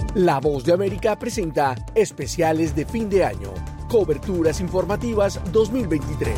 La Voz de América presenta especiales de fin de año, coberturas informativas 2023.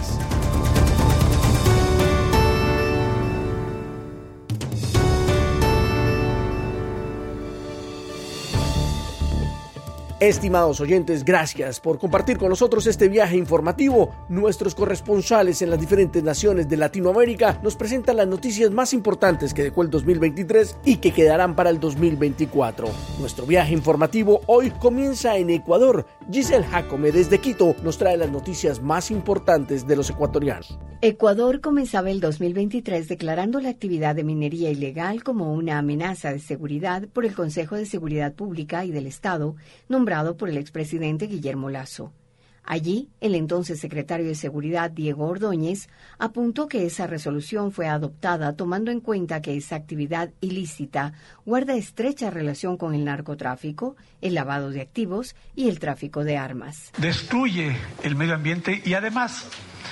Estimados oyentes, gracias por compartir con nosotros este viaje informativo. Nuestros corresponsales en las diferentes naciones de Latinoamérica nos presentan las noticias más importantes que dejó el 2023 y que quedarán para el 2024. Nuestro viaje informativo hoy comienza en Ecuador. Giselle Jacome desde Quito nos trae las noticias más importantes de los ecuatorianos. Ecuador comenzaba el 2023 declarando la actividad de minería ilegal como una amenaza de seguridad por el Consejo de Seguridad Pública y del Estado, nombrado por el expresidente Guillermo Lasso. Allí, el entonces secretario de Seguridad, Diego Ordóñez, apuntó que esa resolución fue adoptada tomando en cuenta que esa actividad ilícita guarda estrecha relación con el narcotráfico, el lavado de activos y el tráfico de armas. Destruye el medio ambiente y además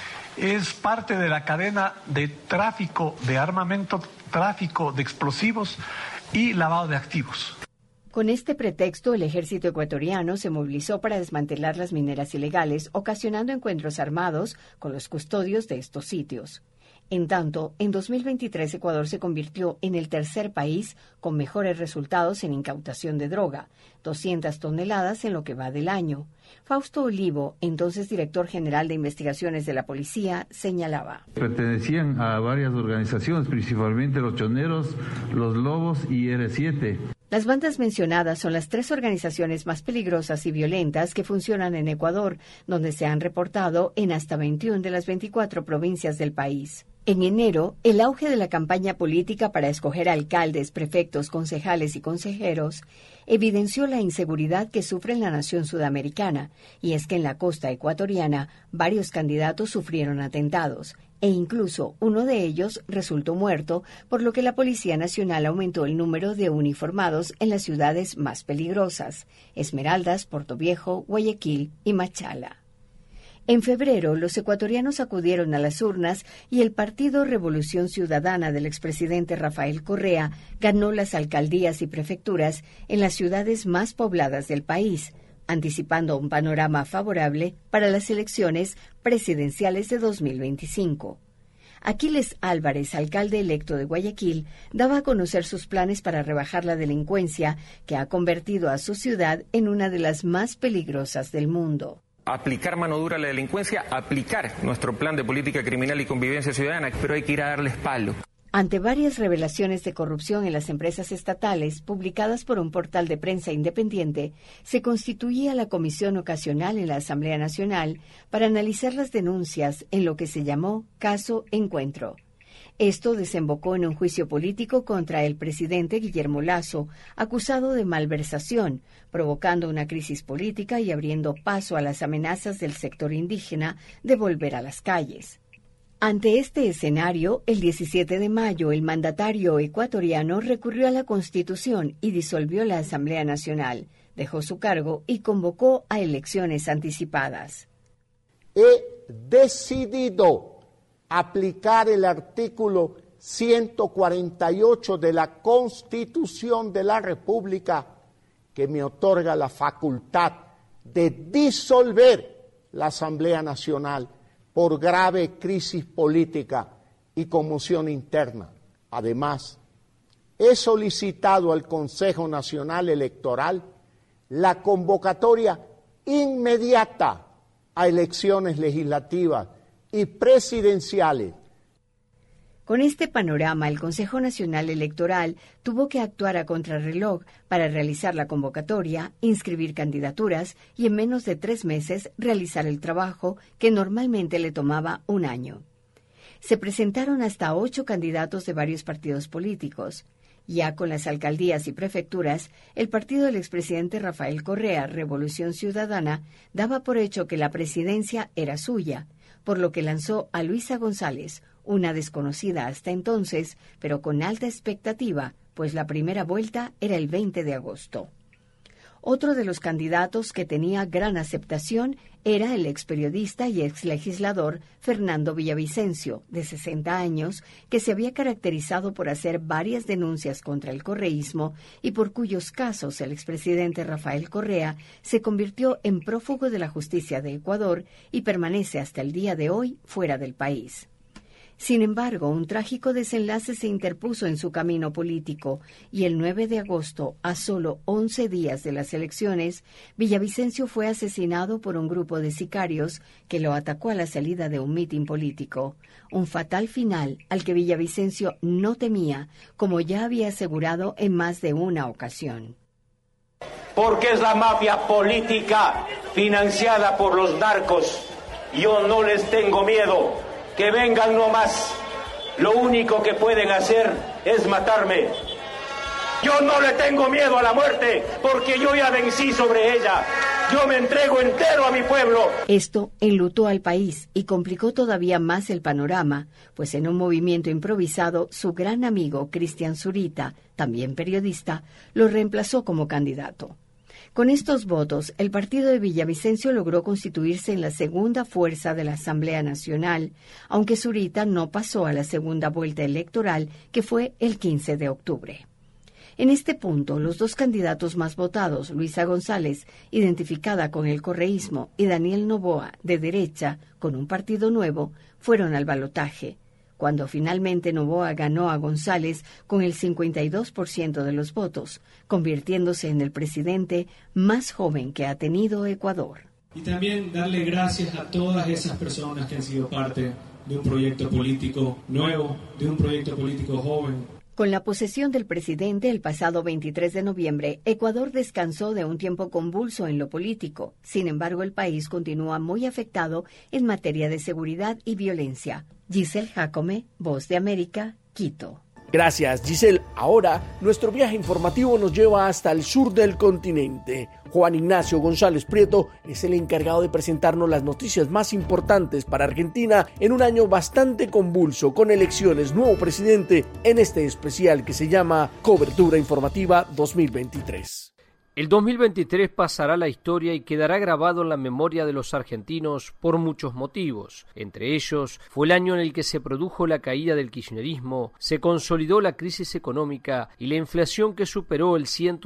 es parte de la cadena de tráfico de armamento, tráfico de explosivos y lavado de activos. Con este pretexto, el ejército ecuatoriano se movilizó para desmantelar las mineras ilegales, ocasionando encuentros armados con los custodios de estos sitios. En tanto, en 2023 Ecuador se convirtió en el tercer país con mejores resultados en incautación de droga, 200 toneladas en lo que va del año. Fausto Olivo, entonces director general de investigaciones de la policía, señalaba: pertenecían a varias organizaciones, principalmente los Choneros, los Lobos y R7. Las bandas mencionadas son las tres organizaciones más peligrosas y violentas que funcionan en Ecuador, donde se han reportado en hasta 21 de las 24 provincias del país. En enero, el auge de la campaña política para escoger alcaldes, prefectos, concejales y consejeros evidenció la inseguridad que sufre la nación sudamericana, y es que en la costa ecuatoriana varios candidatos sufrieron atentados, e incluso uno de ellos resultó muerto, por lo que la Policía Nacional aumentó el número de uniformados en las ciudades más peligrosas: Esmeraldas, Portoviejo, Guayaquil y Machala. En febrero, los ecuatorianos acudieron a las urnas y el Partido Revolución Ciudadana del expresidente Rafael Correa ganó las alcaldías y prefecturas en las ciudades más pobladas del país, anticipando un panorama favorable para las elecciones presidenciales de 2025. Aquiles Álvarez, alcalde electo de Guayaquil, daba a conocer sus planes para rebajar la delincuencia que ha convertido a su ciudad en una de las más peligrosas del mundo. Aplicar mano dura a la delincuencia, aplicar nuestro plan de política criminal y convivencia ciudadana, pero hay que ir a darles palo. Ante varias revelaciones de corrupción en las empresas estatales, publicadas por un portal de prensa independiente, se constituía la Comisión Ocasional en la Asamblea Nacional para analizar las denuncias en lo que se llamó Caso Encuentro. Esto desembocó en un juicio político contra el presidente Guillermo Lasso, acusado de malversación, provocando una crisis política y abriendo paso a las amenazas del sector indígena de volver a las calles. Ante este escenario, el 17 de mayo, el mandatario ecuatoriano recurrió a la Constitución y disolvió la Asamblea Nacional, dejó su cargo y convocó a elecciones anticipadas. He decidido aplicar el artículo 148 de la Constitución de la República, que me otorga la facultad de disolver la Asamblea Nacional por grave crisis política y conmoción interna. Además, he solicitado al Consejo Nacional Electoral la convocatoria inmediata a elecciones legislativas y presidenciales. Con este panorama, el Consejo Nacional Electoral tuvo que actuar a contrarreloj para realizar la convocatoria, inscribir candidaturas y en menos de 3 meses realizar el trabajo que normalmente le tomaba un año. Se presentaron hasta 8 candidatos de varios partidos políticos. Ya con las alcaldías y prefecturas, el partido del expresidente Rafael Correa, Revolución Ciudadana, daba por hecho que la presidencia era suya, por lo que lanzó a Luisa González, una desconocida hasta entonces, pero con alta expectativa, pues la primera vuelta era el 20 de agosto. Otro de los candidatos que tenía gran aceptación era el experiodista y exlegislador Fernando Villavicencio, de 60 años, que se había caracterizado por hacer varias denuncias contra el correísmo y por cuyos casos el expresidente Rafael Correa se convirtió en prófugo de la justicia de Ecuador y permanece hasta el día de hoy fuera del país. Sin embargo, un trágico desenlace se interpuso en su camino político y el 9 de agosto, a solo 11 días de las elecciones, Villavicencio fue asesinado por un grupo de sicarios que lo atacó a la salida de un mitin político. Un fatal final al que Villavicencio no temía, como ya había asegurado en más de una ocasión. Porque es la mafia política financiada por los narcos. Yo no les tengo miedo. Que vengan nomás. Lo único que pueden hacer es matarme. Yo no le tengo miedo a la muerte, porque yo ya vencí sobre ella. Yo me entrego entero a mi pueblo. Esto enlutó al país y complicó todavía más el panorama, pues en un movimiento improvisado, su gran amigo Cristian Zurita, también periodista, lo reemplazó como candidato. Con estos votos, el partido de Villavicencio logró constituirse en la segunda fuerza de la Asamblea Nacional, aunque Zurita no pasó a la segunda vuelta electoral, que fue el 15 de octubre. En este punto, los dos candidatos más votados, Luisa González, identificada con el correísmo, y Daniel Noboa, de derecha, con un partido nuevo, fueron al balotaje. Cuando finalmente Noboa ganó a González con el 52% de los votos, convirtiéndose en el presidente más joven que ha tenido Ecuador. Y también darle gracias a todas esas personas que han sido parte de un proyecto político nuevo, de un proyecto político joven. Con la posesión del presidente el pasado 23 de noviembre, Ecuador descansó de un tiempo convulso en lo político. Sin embargo, el país continúa muy afectado en materia de seguridad y violencia. Giselle Jacome, Voz de América, Quito. Gracias, Giselle. Ahora, nuestro viaje informativo nos lleva hasta el sur del continente. Juan Ignacio González Prieto es el encargado de presentarnos las noticias más importantes para Argentina en un año bastante convulso, con elecciones, nuevo presidente, en este especial que se llama Cobertura Informativa 2023. El 2023 pasará a la historia y quedará grabado en la memoria de los argentinos por muchos motivos. Entre ellos, fue el año en el que se produjo la caída del kirchnerismo, se consolidó la crisis económica y la inflación que superó el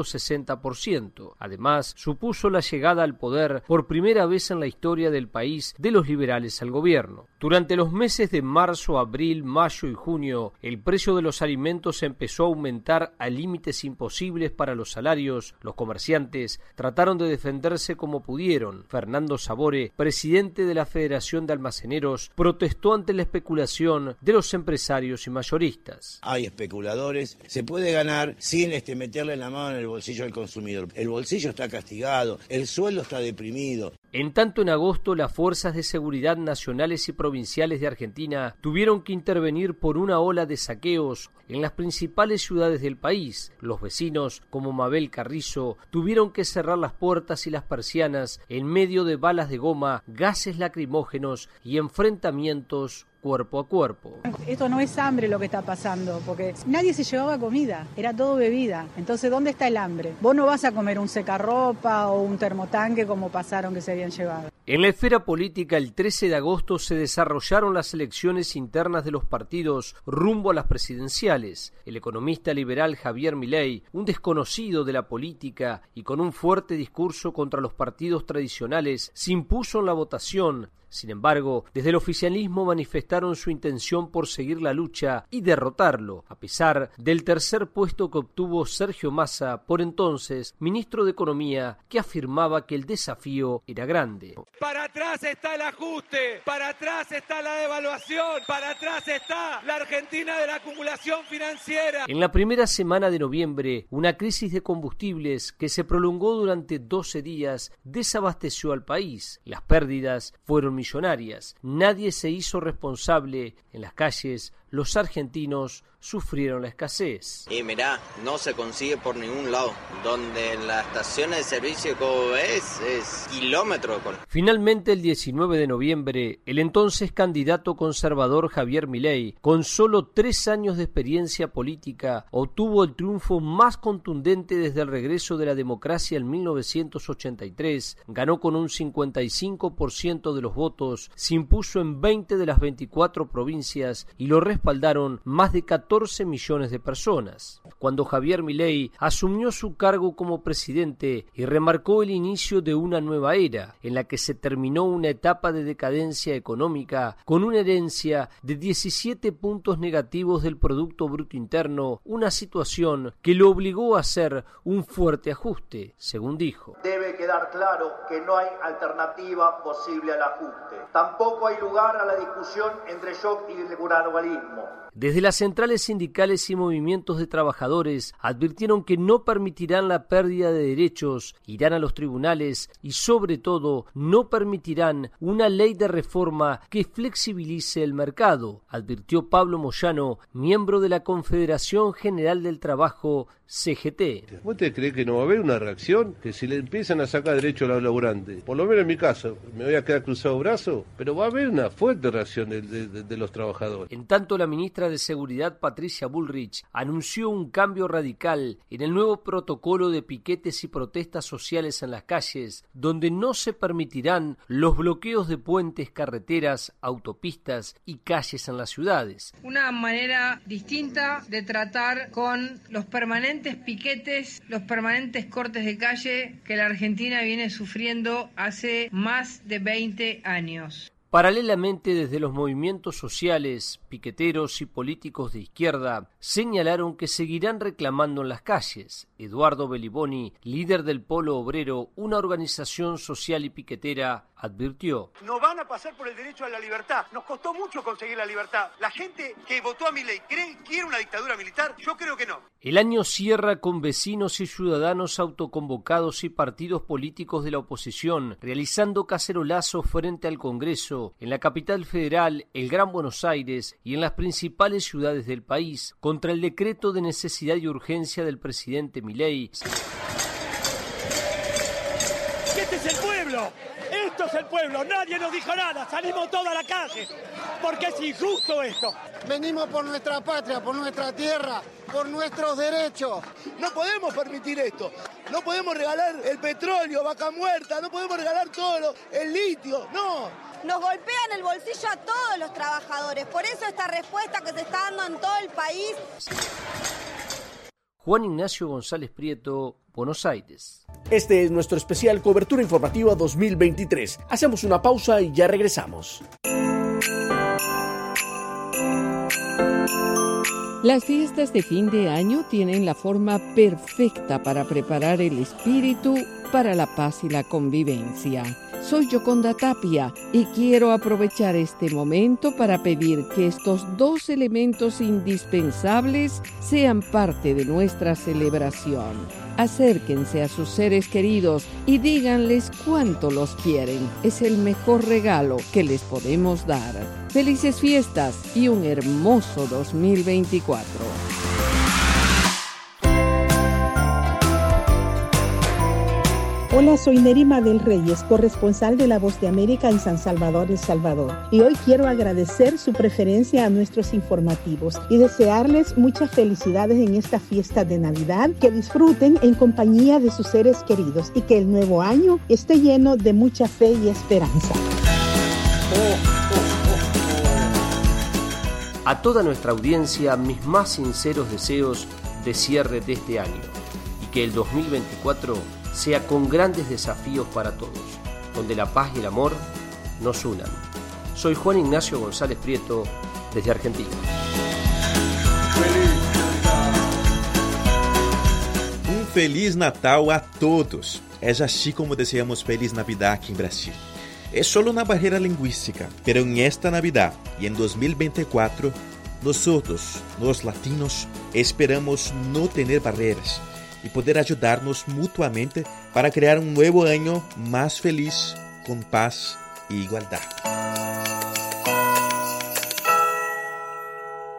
160%. Además, supuso la llegada al poder por primera vez en la historia del país de los liberales al gobierno. Durante los meses de marzo, abril, mayo y junio, el precio de los alimentos empezó a aumentar a límites imposibles para los salarios. Los comerciantes trataron de defenderse como pudieron. Fernando Sabore, presidente de la Federación de Almaceneros, protestó ante la especulación de los empresarios y mayoristas. Hay especuladores, se puede ganar sin meterle la mano en el bolsillo del consumidor. El bolsillo está castigado, el sueldo está deprimido. En tanto, en agosto, las fuerzas de seguridad nacionales y provinciales de Argentina tuvieron que intervenir por una ola de saqueos en las principales ciudades del país. Los vecinos, como Mabel Carrizo, tuvieron que cerrar las puertas y las persianas en medio de balas de goma, gases lacrimógenos y enfrentamientos cuerpo a cuerpo. Esto no es hambre lo que está pasando, porque nadie se llevaba comida, era todo bebida. Entonces, ¿dónde está el hambre? Vos no vas a comer un secarropa o un termotanque como pasaron que se habían llevado. En la esfera política, el 13 de agosto se desarrollaron las elecciones internas de los partidos rumbo a las presidenciales. El economista liberal Javier Milei, un desconocido de la política y con un fuerte discurso contra los partidos tradicionales, se impuso en la votación. Sin embargo, desde el oficialismo manifestaron su intención por seguir la lucha y derrotarlo, a pesar del tercer puesto que obtuvo Sergio Massa, por entonces ministro de Economía, que afirmaba que el desafío era grande. Para atrás está el ajuste, para atrás está la devaluación, para atrás está la Argentina de la acumulación financiera. En la primera semana de noviembre, una crisis de combustibles que se prolongó durante 12 días desabasteció al país. Las pérdidas fueron millonarias. Nadie se hizo responsable. En las calles, los argentinos sufrieron la escasez. Y mirá, no se consigue por ningún lado. Donde las estaciones de servicio, como ves, es kilómetros. Finalmente, el 19 de noviembre, el entonces candidato conservador Javier Milei, con solo 3 años de experiencia política, obtuvo el triunfo más contundente desde el regreso de la democracia en 1983, ganó con un 55% de los votos, se impuso en 20 de las 24 provincias y lo respaldaron más de 14 millones de personas. Cuando Javier Milei asumió su cargo como presidente y remarcó el inicio de una nueva era, en la que se terminó una etapa de decadencia económica con una herencia de 17 puntos negativos del Producto Bruto Interno, una situación que lo obligó a hacer un fuerte ajuste, según dijo. Debe quedar claro que no hay alternativa posible al ajuste. Tampoco hay lugar a la discusión entre shock y el gradualismo. Desde las centrales sindicales y movimientos de trabajadores advirtieron que no permitirán la pérdida de derechos, irán a los tribunales y sobre todo no permitirán una ley de reforma que flexibilice el mercado, advirtió Pablo Moyano, miembro de la Confederación General del Trabajo, CGT. ¿Vos te crees que no va a haber una reacción? Que si le empiezan a sacar derecho a los laburantes, por lo menos en mi caso, me voy a quedar cruzado brazo, pero va a haber una fuerte reacción de los trabajadores. En tanto, la ministra de Seguridad, Patricia Bullrich, anunció un cambio radical en el nuevo protocolo de piquetes y protestas sociales en las calles, donde no se permitirán los bloqueos de puentes, carreteras, autopistas y calles en las ciudades. Una manera distinta de tratar con los permanentes piquetes, los permanentes cortes de calle que la Argentina viene sufriendo hace más de 20 años. Paralelamente, desde los movimientos sociales, piqueteros y políticos de izquierda señalaron que seguirán reclamando en las calles. Eduardo Beliboni, líder del Polo Obrero, una organización social y piquetera, advirtió. No van a pasar por el derecho a la libertad. Nos costó mucho conseguir la libertad. La gente que votó a Milei quiere una dictadura militar. Yo creo que no. El año cierra con vecinos y ciudadanos autoconvocados y partidos políticos de la oposición realizando cacerolazos frente al Congreso, en la capital federal, el Gran Buenos Aires y en las principales ciudades del país, contra el decreto de necesidad y urgencia del presidente Milei. ¡Este es el pueblo! ¡Esto es el pueblo! Nadie nos dijo nada, salimos toda la calle, porque es injusto esto. Venimos por nuestra patria, por nuestra tierra, por nuestros derechos. No podemos permitir esto. No podemos regalar el petróleo, vaca muerta, no podemos regalar todo el litio, no. Nos golpean el bolsillo a todos los trabajadores, por eso esta respuesta que se está dando en todo el país. Juan Ignacio González Prieto, Buenos Aires. Este es nuestro especial Cobertura Informativa 2023. Hacemos una pausa y ya regresamos. Las fiestas de fin de año tienen la forma perfecta para preparar el espíritu para la paz y la convivencia. Soy Yoconda Tapia y quiero aprovechar este momento para pedir que estos dos elementos indispensables sean parte de nuestra celebración. Acérquense a sus seres queridos y díganles cuánto los quieren. Es el mejor regalo que les podemos dar. Felices fiestas y un hermoso 2024. Hola, soy Nerima del Reyes, corresponsal de La Voz de América en San Salvador, El Salvador. Y hoy quiero agradecer su preferencia a nuestros informativos y desearles muchas felicidades en esta fiesta de Navidad, que disfruten en compañía de sus seres queridos y que el nuevo año esté lleno de mucha fe y esperanza. A toda nuestra audiencia, mis más sinceros deseos de cierre de este año y que el 2024 sea con grandes desafíos para todos, donde la paz y el amor nos unan. Soy Juan Ignacio González Prieto, desde Argentina. Feliz Natal a todos. Es así como deseamos Feliz Navidad aquí en Brasil. Es solo una barrera lingüística, pero en esta Navidad y en 2024, nosotros, los latinos, esperamos no tener barreras y poder ayudarnos mutuamente para crear un nuevo año más feliz, con paz e igualdad.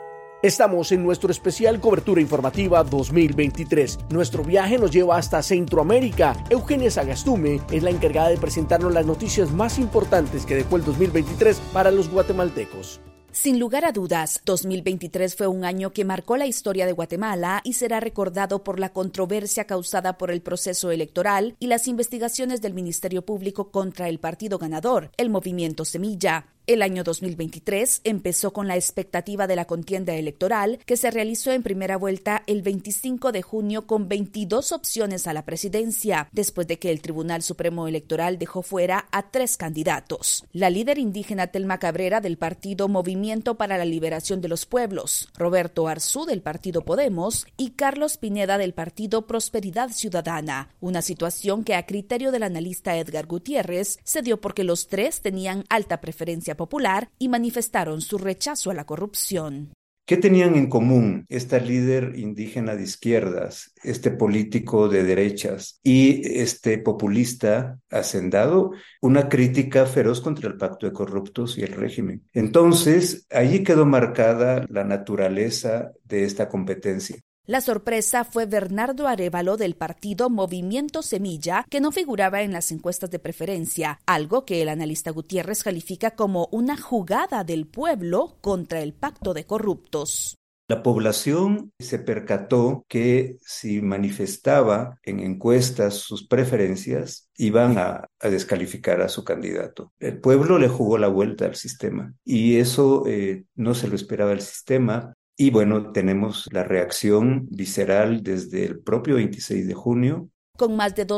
Estamos en nuestro especial Cobertura Informativa 2023. Nuestro viaje nos lleva hasta Centroamérica. Eugenia Sagastume es la encargada de presentarnos las noticias más importantes que dejó el 2023 para los guatemaltecos. Sin lugar a dudas, 2023 fue un año que marcó la historia de Guatemala y será recordado por la controversia causada por el proceso electoral y las investigaciones del Ministerio Público contra el partido ganador, el Movimiento Semilla. El año 2023 empezó con la expectativa de la contienda electoral que se realizó en primera vuelta el 25 de junio con 22 opciones a la presidencia, después de que el Tribunal Supremo Electoral dejó fuera a 3 candidatos. La líder indígena Telma Cabrera del partido Movimiento para la Liberación de los Pueblos, Roberto Arzú del partido Podemos y Carlos Pineda del partido Prosperidad Ciudadana. Una situación que a criterio del analista Edgar Gutiérrez se dio porque los 3 tenían alta preferencia popular y manifestaron su rechazo a la corrupción. ¿Qué tenían en común esta líder indígena de izquierdas, este político de derechas y este populista hacendado? Una crítica feroz contra el pacto de corruptos y el régimen. Entonces, allí quedó marcada la naturaleza de esta competencia. La sorpresa fue Bernardo Arévalo del partido Movimiento Semilla, que no figuraba en las encuestas de preferencia, algo que el analista Gutiérrez califica como una jugada del pueblo contra el pacto de corruptos. La población se percató que si manifestaba en encuestas sus preferencias, iban a descalificar a su candidato. El pueblo le jugó la vuelta al sistema y eso no se lo esperaba el sistema. Y bueno, tenemos la reacción visceral desde el propio 26 de junio. Con más de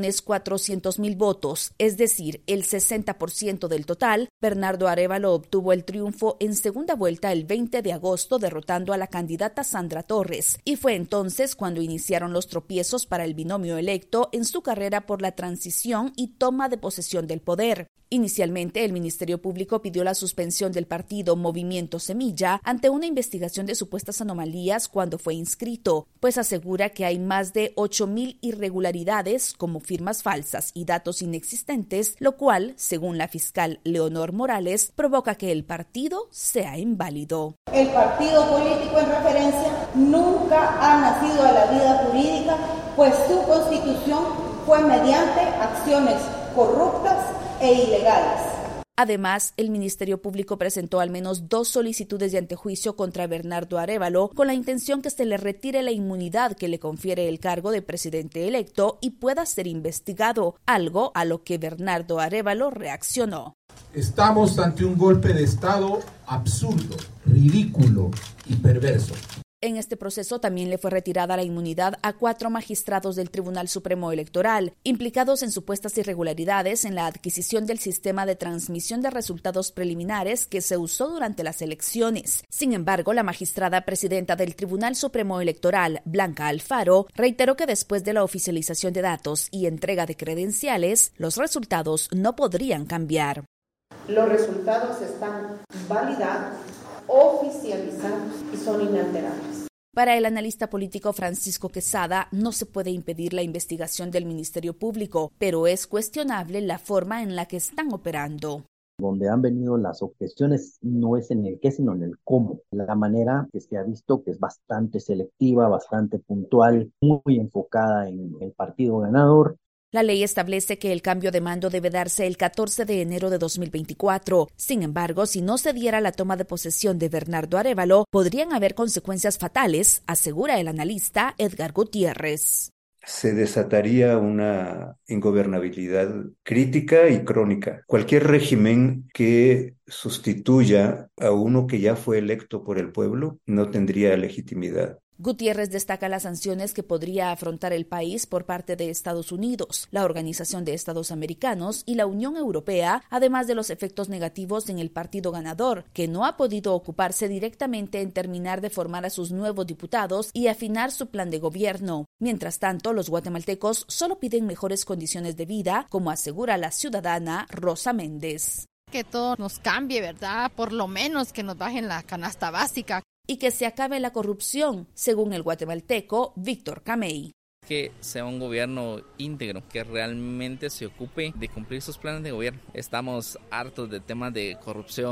2.400.000 votos, es decir, el 60% del total, Bernardo Arévalo obtuvo el triunfo en segunda vuelta el 20 de agosto, derrotando a la candidata Sandra Torres. Y fue entonces cuando iniciaron los tropiezos para el binomio electo en su carrera por la transición y toma de posesión del poder. Inicialmente, el Ministerio Público pidió la suspensión del partido Movimiento Semilla ante una investigación de supuestas anomalías cuando fue inscrito, pues asegura que hay más de 8.000 irregularidades como firmas falsas y datos inexistentes, lo cual, según la fiscal Leonor Morales, provoca que el partido sea inválido. El partido político en referencia nunca ha nacido a la vida jurídica, pues su constitución fue mediante acciones corruptas e ilegales. Además, el Ministerio Público presentó al menos 2 solicitudes de antejuicio contra Bernardo Arévalo con la intención que se le retire la inmunidad que le confiere el cargo de presidente electo y pueda ser investigado, algo a lo que Bernardo Arévalo reaccionó. Estamos ante un golpe de Estado absurdo, ridículo y perverso. En este proceso también le fue retirada la inmunidad a 4 magistrados del Tribunal Supremo Electoral, implicados en supuestas irregularidades en la adquisición del sistema de transmisión de resultados preliminares que se usó durante las elecciones. Sin embargo, la magistrada presidenta del Tribunal Supremo Electoral, Blanca Alfaro, reiteró que después de la oficialización de datos y entrega de credenciales, los resultados no podrían cambiar. Los resultados están validados, oficializados y son inalterables. Para el analista político Francisco Quesada, no se puede impedir la investigación del Ministerio Público, pero es cuestionable la forma en la que están operando. Donde han venido las objeciones no es en el qué, sino en el cómo. La manera que se ha visto que es bastante selectiva, bastante puntual, muy enfocada en el partido ganador. La ley establece que el cambio de mando debe darse el 14 de enero de 2024. Sin embargo, si no se diera la toma de posesión de Bernardo Arévalo, podrían haber consecuencias fatales, asegura el analista Edgar Gutiérrez. Se desataría una ingobernabilidad crítica y crónica. Cualquier régimen que sustituya a uno que ya fue electo por el pueblo no tendría legitimidad. Gutiérrez destaca las sanciones que podría afrontar el país por parte de Estados Unidos, la Organización de Estados Americanos y la Unión Europea, además de los efectos negativos en el partido ganador, que no ha podido ocuparse directamente en terminar de formar a sus nuevos diputados y afinar su plan de gobierno. Mientras tanto, los guatemaltecos solo piden mejores condiciones de vida, como asegura la ciudadana Rosa Méndez. Que todo nos cambie, ¿verdad? Por lo menos que nos bajen la canasta básica. Y que se acabe la corrupción, según el guatemalteco Víctor Camey. Que sea un gobierno íntegro, que realmente se ocupe de cumplir sus planes de gobierno. Estamos hartos de temas de corrupción.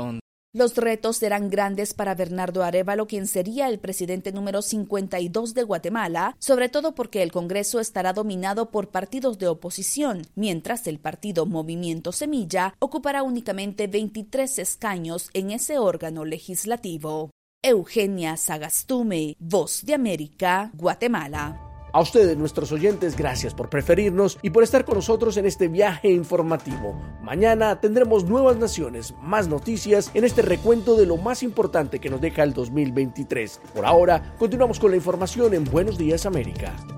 Los retos serán grandes para Bernardo Arévalo, quien sería el presidente número 52 de Guatemala, sobre todo porque el Congreso estará dominado por partidos de oposición, mientras el partido Movimiento Semilla ocupará únicamente 23 escaños en ese órgano legislativo. Eugenia Sagastume, Voz de América, Guatemala. A ustedes, nuestros oyentes, gracias por preferirnos y por estar con nosotros en este viaje informativo. Mañana tendremos nuevas naciones, más noticias en este recuento de lo más importante que nos deja el 2023. Por ahora, continuamos con la información en Buenos Días América.